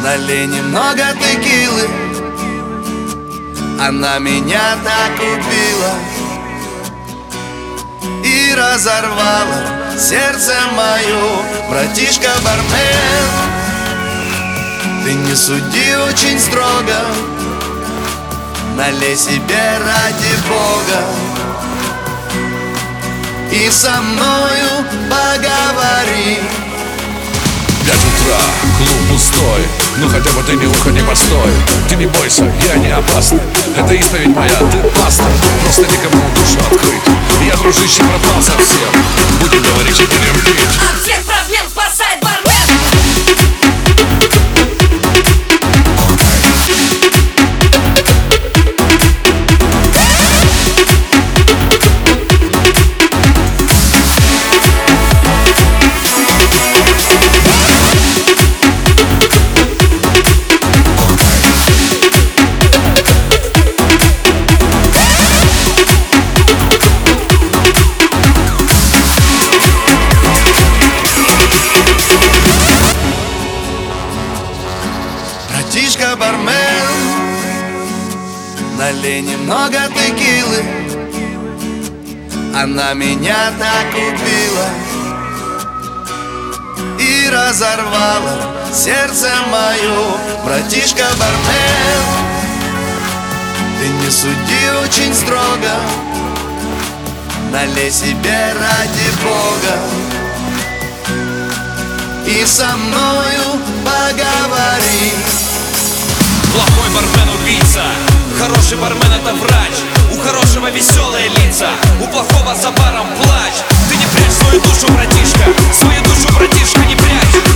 Налей немного текилы, она меня так убила и разорвала сердце мое. Братишка бармен, ты не суди очень строго, налей себе ради Бога и со мною поговори. 5 утра, клуб пустой, ну хотя бы ты не уходи, постой. Ты не бойся, я не опасный, это исповедь моя, ты пастор. Просто никому душу открыть, я, дружище, пропал совсем. Будем говорить и будем пить. От всех проблем спасает бармен. Братишка бармен, налей немного текилы, она меня так убила и разорвала сердце мое. Братишка бармен, ты не суди очень строго, налей себе ради Бога и со мною поговори. Плохой бармен убийца, хороший бармен это врач. У хорошего веселые лица, у плохого за баром плач. Ты не прячь свою душу, братишка, свою душу, братишка, не прячь.